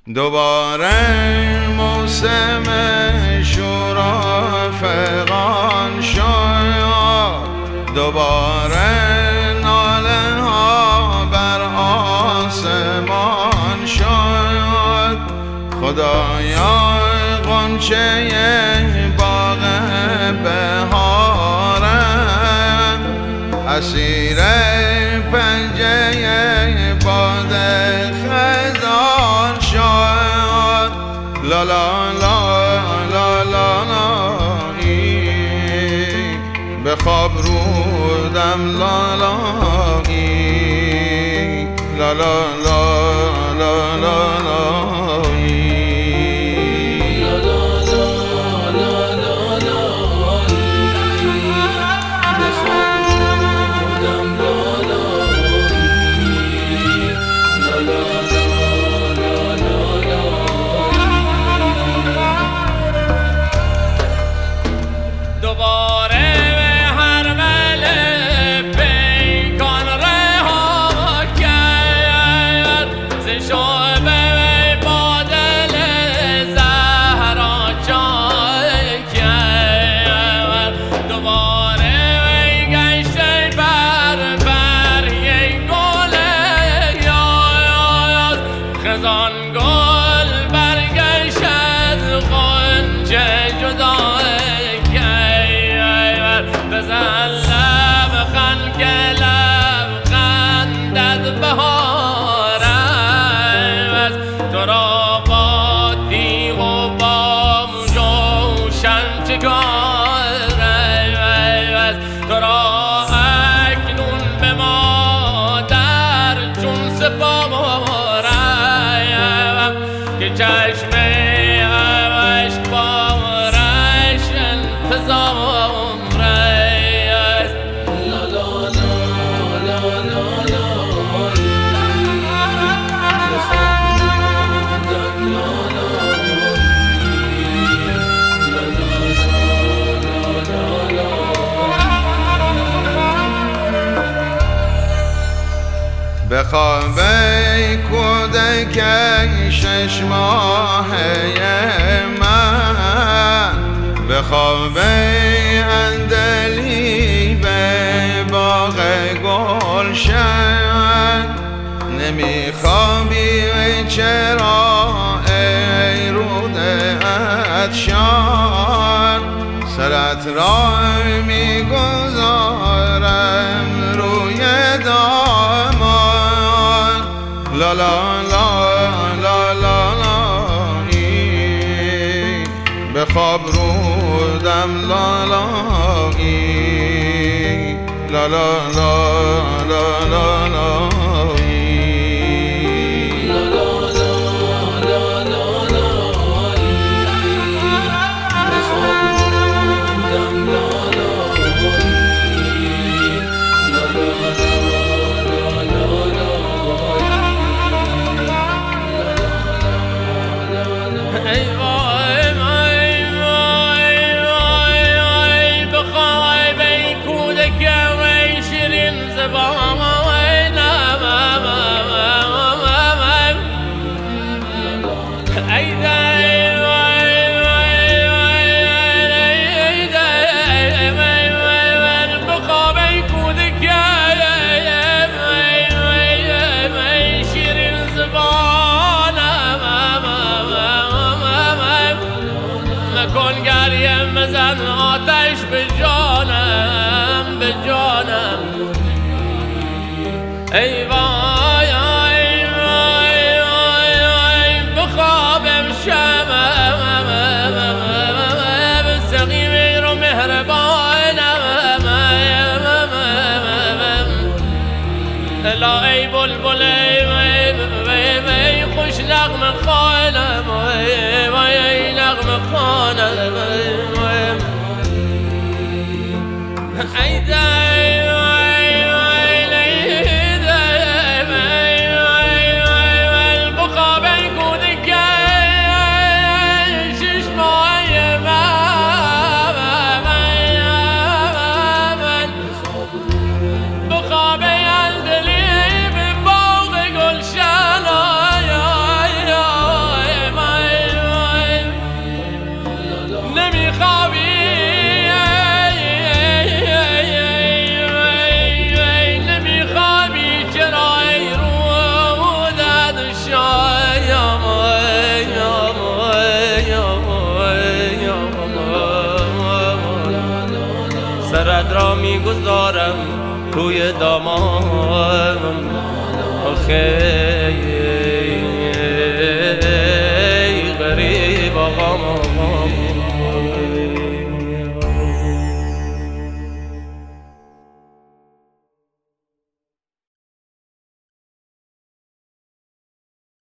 دوباره موسم شورا فغان شد، دوباره ناله ها بر آسمان شد. خدایا غنچه باغ بهارم اسیر پنجه باد خزان شد. لا لا لا لا لا لا به خواب رودم لا لا لا لا لا لا لا لا به خواب کودک 6 ماهه من، به خواب اندلی به باغ گلشن. نمیخوابی چرا ای روده عطشان، سرت را میگذارم روی دامان. لا لا لا لا لا لا به خواب رودم لا لا لا لا لا لا لا لا بزن آتش به جانم به جانم. ای وای ای وای ای به خوابم شبم سقیمی رو مهربانم. لا ای بلبل ای خوش نغمه خوانم ای نغمه خوانم. ای خرد را میگذارم روی دامان آخه غریب آقا